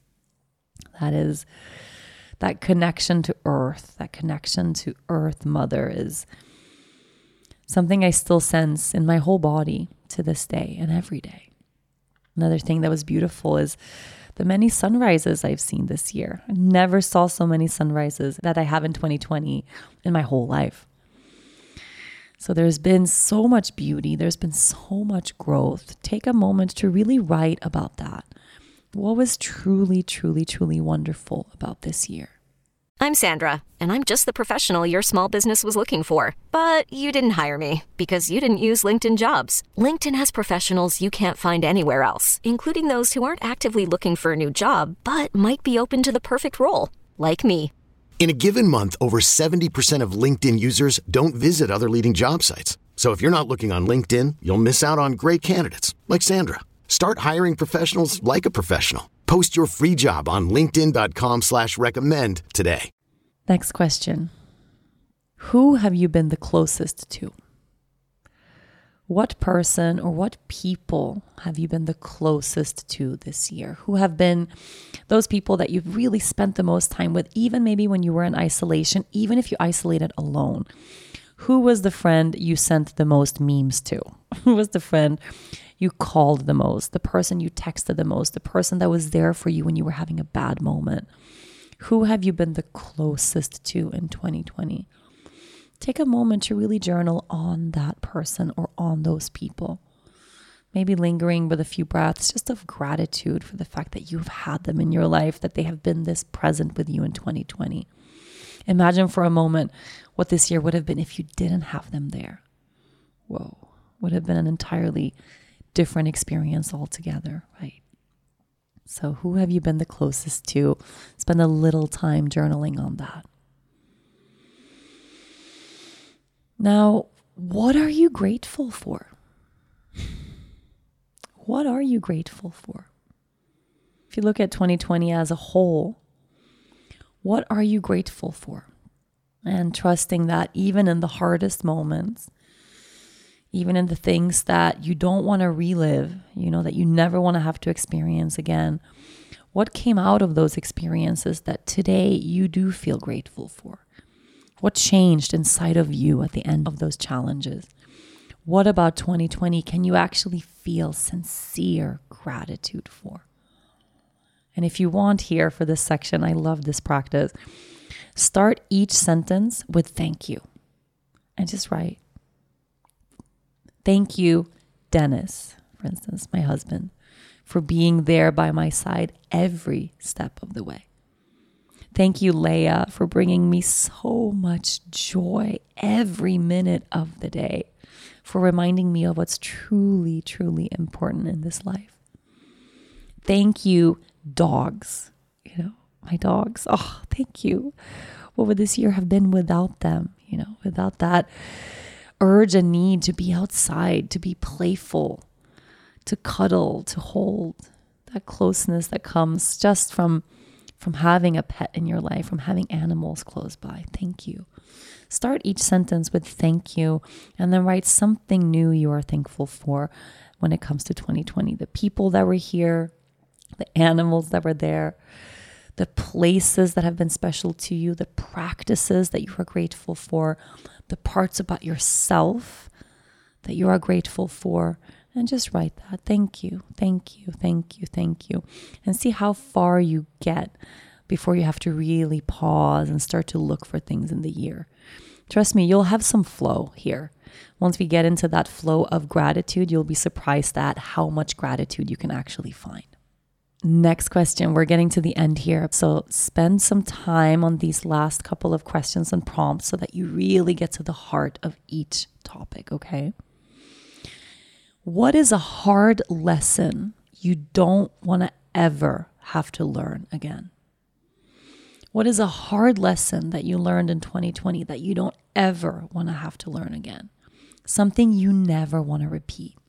That connection to earth, that connection to Earth Mother is something I still sense in my whole body to this day and every day. Another thing that was beautiful is the many sunrises I've seen this year. I never saw so many sunrises that I have in 2020 in my whole life. So there's been so much beauty. There's been so much growth. Take a moment to really write about that. What was truly, truly, truly wonderful about this year? I'm Sandra, and I'm just the professional your small business was looking for. But you didn't hire me because you didn't use LinkedIn Jobs. LinkedIn has professionals you can't find anywhere else, including those who aren't actively looking for a new job, but might be open to the perfect role, like me. In a given month, over 70% of LinkedIn users don't visit other leading job sites. So if you're not looking on LinkedIn, you'll miss out on great candidates like Sandra. Start hiring professionals like a professional. Post your free job on linkedin.com/recommend today. Next question. Who have you been the closest to? What person or what people have you been the closest to this year? Who have been those people that you've really spent the most time with, even maybe when you were in isolation, even if you isolated alone? Who was the friend you sent the most memes to? Who was the friend you called the most? The person you texted the most? The person that was there for you when you were having a bad moment? Who have you been the closest to in 2020? Take a moment to really journal on that person or on those people. Maybe lingering with a few breaths just of gratitude for the fact that you've had them in your life, that they have been this present with you in 2020. Imagine for a moment what this year would have been if you didn't have them there. Whoa, would have been an entirely different experience altogether, right? So who have you been the closest to? Spend a little time journaling on that. Now, what are you grateful for? What are you grateful for? If you look at 2020 as a whole, what are you grateful for? And trusting that even in the hardest moments, even in the things that you don't want to relive, that you never want to have to experience again, what came out of those experiences that today you do feel grateful for? What changed inside of you at the end of those challenges? What about 2020 can you actually feel sincere gratitude for? And if you want here for this section, I love this practice. Start each sentence with thank you. And just write, thank you, Dennis, for instance, my husband, for being there by my side every step of the way. Thank you, Leia, for bringing me so much joy every minute of the day, for reminding me of what's truly, truly important in this life. Thank you, dogs, my dogs. Oh, thank you. What would this year have been without them, without that urge and need to be outside, to be playful, to cuddle, to hold, that closeness that comes just from having a pet in your life, from having animals close by. Thank you. Start each sentence with thank you, and then write something new you are thankful for when it comes to 2020. The people that were here, the animals that were there, the places that have been special to you, the practices that you are grateful for, the parts about yourself that you are grateful for. And just write that. Thank you, thank you, thank you, thank you. And see how far you get before you have to really pause and start to look for things in the year. Trust me, you'll have some flow here. Once we get into that flow of gratitude, you'll be surprised at how much gratitude you can actually find. Next question. We're getting to the end here. So spend some time on these last couple of questions and prompts so that you really get to the heart of each topic, okay? What is a hard lesson you don't want to ever have to learn again? What is a hard lesson that you learned in 2020 that you don't ever want to have to learn again? Something you never want to repeat.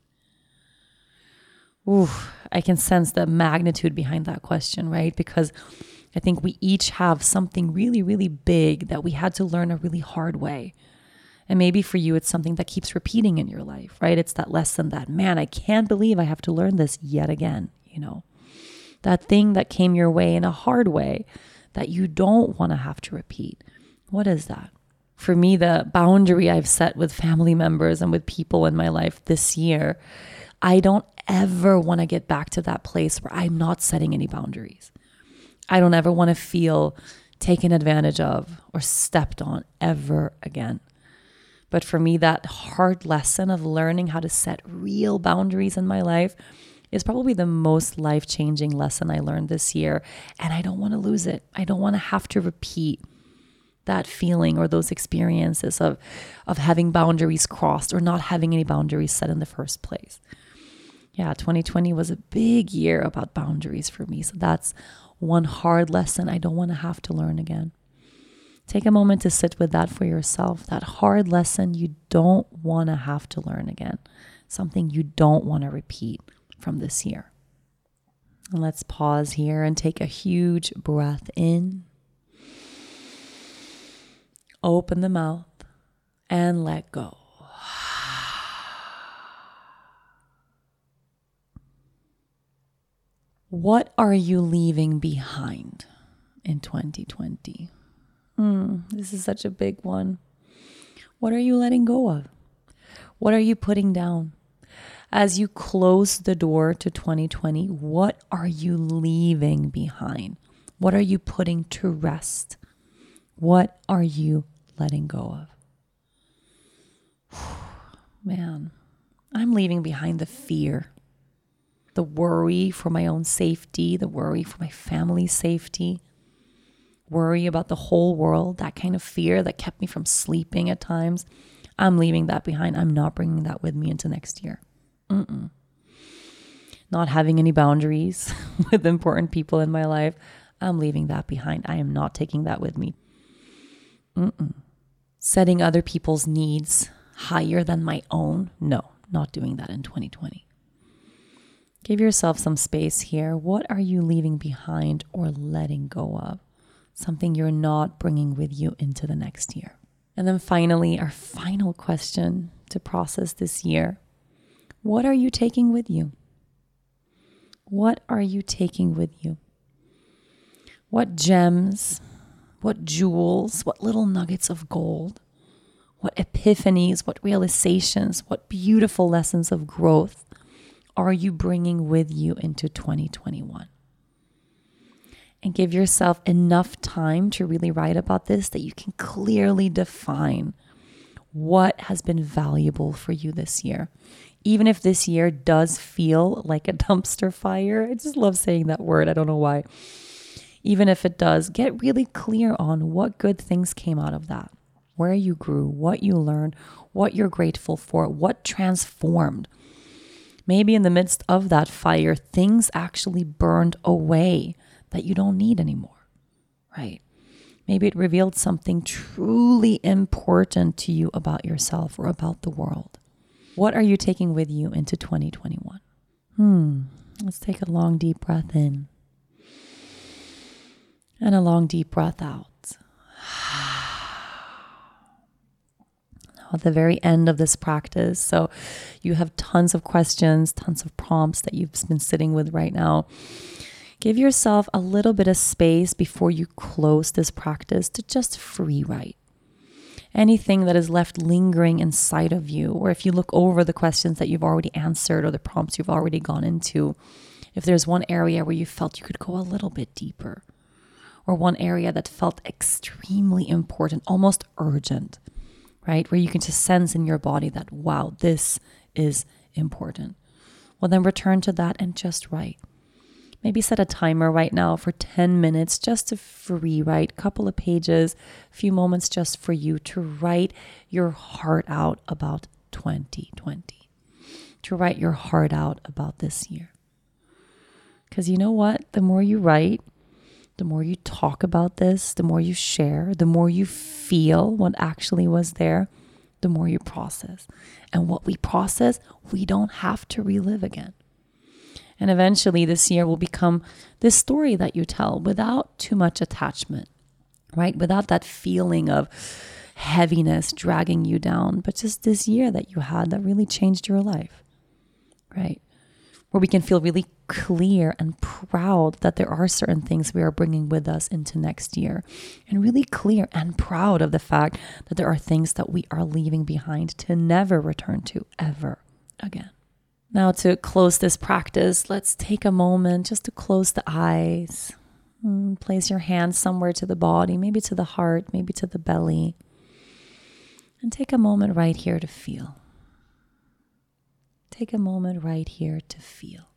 Ooh, I can sense the magnitude behind that question, right? Because I think we each have something really, really big that we had to learn a really hard way. And maybe for you, it's something that keeps repeating in your life, right? It's that lesson that, man, I can't believe I have to learn this yet again, that thing that came your way in a hard way that you don't want to have to repeat. What is that? For me, the boundary I've set with family members and with people in my life this year, I don't ever want to get back to that place where I'm not setting any boundaries. I don't ever want to feel taken advantage of or stepped on ever again. But for me, that hard lesson of learning how to set real boundaries in my life is probably the most life-changing lesson I learned this year. And I don't want to lose it. I don't want to have to repeat that feeling or those experiences of having boundaries crossed or not having any boundaries set in the first place. Yeah, 2020 was a big year about boundaries for me. So that's one hard lesson I don't want to have to learn again. Take a moment to sit with that for yourself. That hard lesson you don't want to have to learn again. Something you don't want to repeat from this year. And let's pause here and take a huge breath in. Open the mouth and let go. What are you leaving behind in 2020? This is such a big one. What are you letting go of? What are you putting down? As you close the door to 2020, what are you leaving behind? What are you putting to rest? What are you letting go of? Man, I'm leaving behind the fear, the worry for my own safety, the worry for my family's safety, worry about the whole world, that kind of fear that kept me from sleeping at times. I'm leaving that behind. I'm not bringing that with me into next year. Not having any boundaries with important people in my life. I'm leaving that behind. I am not taking that with me. Setting other people's needs higher than my own. No, not doing that in 2020. Give yourself some space here. What are you leaving behind or letting go of? Something you're not bringing with you into the next year. And then finally, our final question to process this year. What are you taking with you? What are you taking with you? What gems, what jewels, what little nuggets of gold, what epiphanies, what realizations, what beautiful lessons of growth are you bringing with you into 2021? And give yourself enough time to really write about this that you can clearly define what has been valuable for you this year. Even if this year does feel like a dumpster fire, I just love saying that word. I don't know why. Even if it does, get really clear on what good things came out of that, where you grew, what you learned, what you're grateful for, what transformed. Maybe in the midst of that fire, things actually burned away that you don't need anymore, right? Maybe it revealed something truly important to you about yourself or about the world. What are you taking with you into 2021? Let's take a long, deep breath in and a long, deep breath out. At the very end of this practice, so you have tons of questions, tons of prompts that you've been sitting with right now. Give yourself a little bit of space before you close this practice to just free write. Anything that is left lingering inside of you, or if you look over the questions that you've already answered or the prompts you've already gone into, if there's one area where you felt you could go a little bit deeper, or one area that felt extremely important, almost urgent, right? Where you can just sense in your body that, wow, this is important. Well, then return to that and just write. Maybe set a timer right now for 10 minutes just to free write, a couple of pages, a few moments just for you to write your heart out about 2020, to write your heart out about this year. Because you know what? The more you write, the more you talk about this, the more you share, the more you feel what actually was there, the more you process. And what we process, we don't have to relive again. And eventually this year will become this story that you tell without too much attachment, right? Without that feeling of heaviness dragging you down, but just this year that you had that really changed your life, right? Where we can feel really clear and proud that there are certain things we are bringing with us into next year, and really clear and proud of the fact that there are things that we are leaving behind to never return to ever again. Now, to close this practice, let's take a moment just to close the eyes. Place your hand somewhere to the body, maybe to the heart, maybe to the belly, and take a moment right here to feel. Take a moment right here to feel.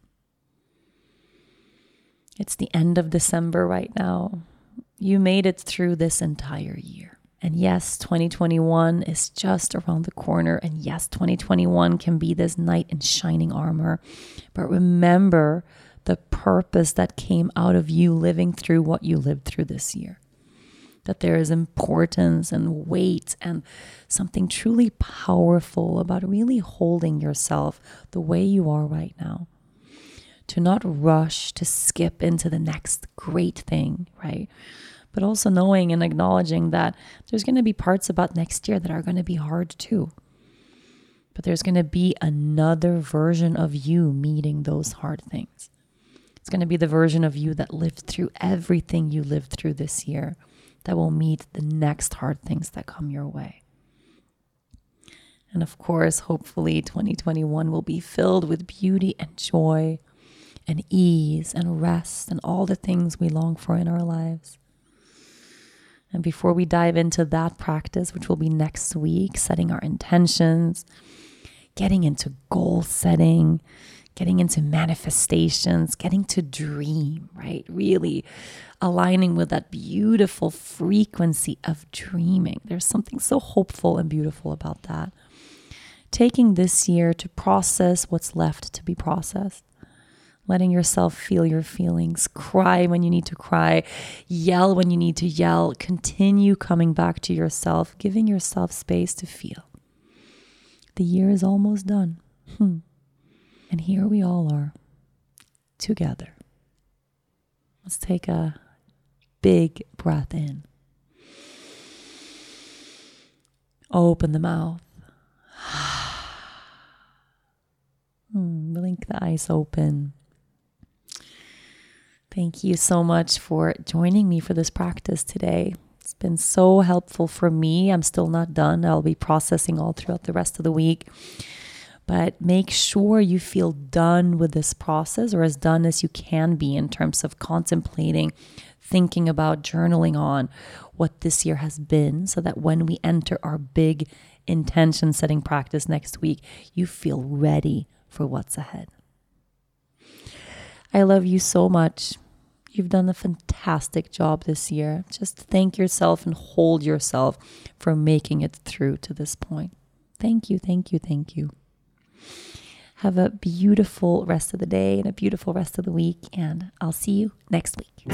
It's the end of December right now. You made it through this entire year. And yes, 2021 is just around the corner. And yes, 2021 can be this knight in shining armor. But remember the purpose that came out of you living through what you lived through this year. That there is importance and weight and something truly powerful about really holding yourself the way you are right now. To not rush to skip into the next great thing, right? But also knowing and acknowledging that there's going to be parts about next year that are going to be hard too. But there's going to be another version of you meeting those hard things. It's going to be the version of you that lived through everything you lived through this year that will meet the next hard things that come your way. And of course, hopefully 2021 will be filled with beauty and joy and ease and rest and all the things we long for in our lives. And before we dive into that practice, which will be next week, setting our intentions, getting into goal setting, getting into manifestations, getting to dream, right? Really aligning with that beautiful frequency of dreaming. There's something so hopeful and beautiful about that. Taking this year to process what's left to be processed. Letting yourself feel your feelings, cry when you need to cry, yell when you need to yell, continue coming back to yourself, giving yourself space to feel. The year is almost done. And here we all are, together. Let's take a big breath in. Open the mouth. Blink the eyes open. Thank you so much for joining me for this practice today. It's been so helpful for me. I'm still not done. I'll be processing all throughout the rest of the week. But make sure you feel done with this process, or as done as you can be in terms of contemplating, thinking about, journaling on what this year has been, so that when we enter our big intention setting practice next week, you feel ready for what's ahead. I love you so much. You've done a fantastic job this year. Just thank yourself and hold yourself for making it through to this point. Thank you, thank you, thank you. Have a beautiful rest of the day and a beautiful rest of the week, and I'll see you next week.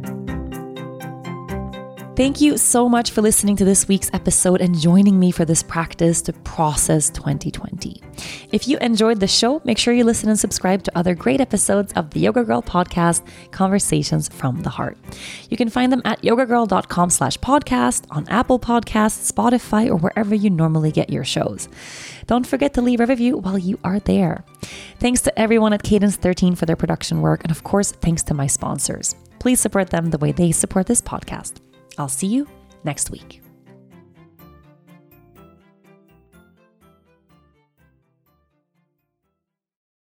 Thank you so much for listening to this week's episode and joining me for this practice to process 2020. If you enjoyed the show, make sure you listen and subscribe to other great episodes of the Yoga Girl podcast, Conversations from the Heart. You can find them at yogagirl.com/podcast, on Apple Podcasts, Spotify, or wherever you normally get your shows. Don't forget to leave a review while you are there. Thanks to everyone at Cadence 13 for their production work, and of course, thanks to my sponsors. Please support them the way they support this podcast. I'll see you next week.